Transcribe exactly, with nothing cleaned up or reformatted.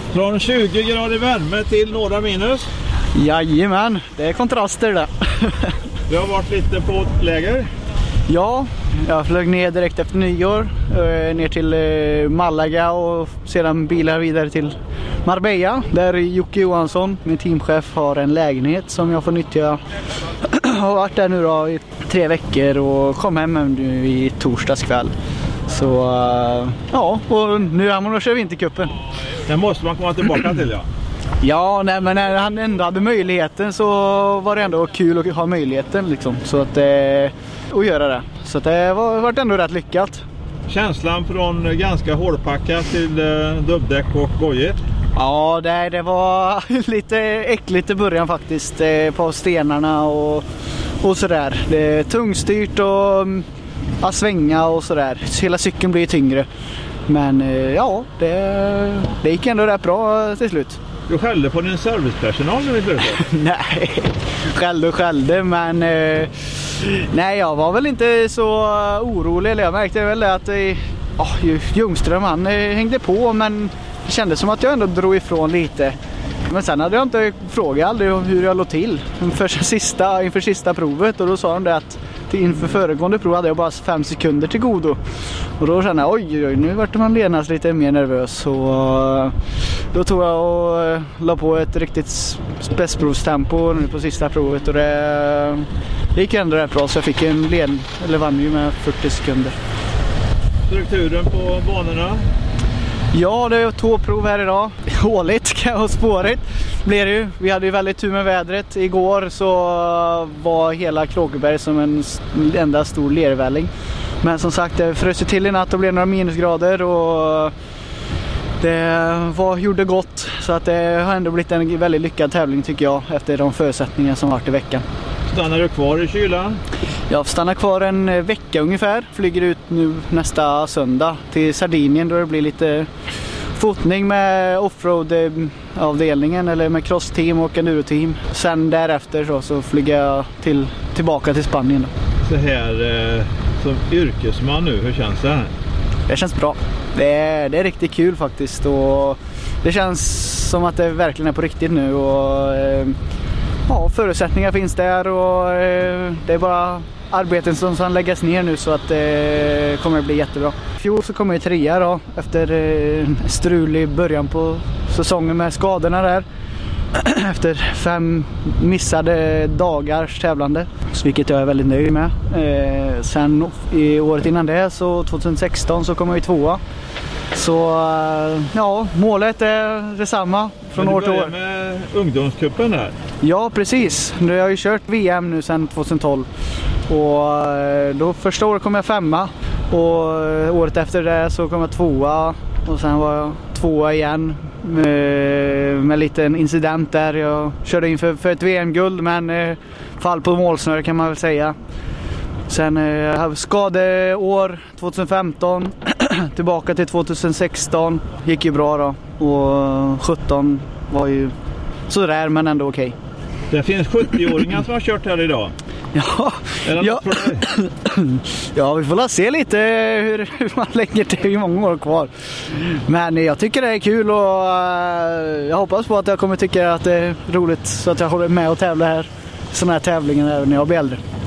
Från tjugo grader värme till några minus. Jajamän, det är kontraster där. Du har varit lite på läger. Ja, jag flög ner direkt efter nyår. Ner till Malaga och sedan bilar vidare till Marbella. Där Jocke Johansson, min teamchef, har en lägenhet som jag får nyttja. Jag har varit där nu då i tre veckor och kom hem nu i torsdags kväll. Så ja, och nu är man kör vintercupen. Den måste man komma tillbaka till, ja. Ja, nej, men när han ändå hade möjligheten så var det ändå kul att ha möjligheten liksom, så att, eh, att göra det. Så att det var varit ändå rätt lyckat. Känslan från ganska hårdpackat till eh, dubbdäck och bojor? Ja, det, det var lite äckligt i början faktiskt, eh, på stenarna och, och sådär. Det är tungstyrt och att svänga och sådär. Hela cykeln blir tyngre. Men eh, ja, det, det gick ändå rätt bra till slut. Du skällde på din servicepersonal nu i slutet? Nej, skällde och skällde, men eh, nej, jag var väl inte så orolig. Jag märkte väl att eh, oh, Ljungström, han eh, hängde på, men det kändes som att jag ändå drog ifrån lite. Men sen hade jag inte frågat aldrig hur jag låg till inför sista, inför sista provet, och då sa de det att inför föregående prov hade jag bara fem sekunder till godo. Och då kände jag, oj, oj, nu vart man genast lite mer nervös. Och då tog jag och la på ett riktigt spetsprovstempo nu på sista provet. Och det gick ändå rätt bra, så jag fick en led, eller vann ju med fyrtio sekunder. Strukturen på banorna? Ja, det är två prov här idag. Håligt och spårigt blir det ju. Vi hade ju väldigt tur med vädret. Igår så var hela Kråkeberg som en enda stor lervälling. Men som sagt, det frös till i natt och blev några minusgrader, och det var, gjorde gott. Så att det har ändå blivit en väldigt lyckad tävling tycker jag, efter de förutsättningar som varit i veckan. Stannar du kvar i kylan? Jag stannar kvar en vecka ungefär. Flyger ut nu nästa söndag till Sardinien, då det blir lite fotning med offroad-avdelningen eller med crossteam och enduro-team. Sen därefter så, så flyger jag till, tillbaka till Spanien. Så här eh, som yrkesman nu, hur känns det här? Det känns bra. Det är, det är riktigt kul faktiskt, och det känns som att det verkligen är på riktigt nu. Och, eh, ja, förutsättningar finns där, och eh, det är bara arbeten som ska läggas ner nu, så att det eh, kommer att bli jättebra. I fjol så kommer jag trea då, efter eh, strulig början på säsongen med skadorna där. Efter fem missade dagars tävlande, vilket jag är väldigt nöjd med. Eh, sen i året innan det, så tjugohundrasexton, så kommer vi tvåa. Så ja, målet är detsamma från år till år. Men du börjar med ungdomscupen där? Ja, precis. Nu har jag ju kört V M nu sedan tjugohundratolv. Och då första året kom jag femma. Och året efter det så kom jag tvåa. Och sen var jag tvåa igen. Med, med lite en incident där. Jag körde in för, för ett V M-guld, men eh, fall på målsnöre kan man väl säga. Sen eh, skadeår tjugohundrafemton. Tillbaka till tjugohundrasexton. Gick ju bra då. Och sjutton var ju sådär, men ändå okej. Okay. Det finns sjuttio-åringar som har kört här idag. Ja, ja. Ja, vi får la se lite hur, hur man lägger det, hur många år kvar. Men jag tycker det är kul, och jag hoppas på att jag kommer tycka att det är roligt, så att jag håller med och tävlar här. Sådana här tävlingar även när jag blir äldre.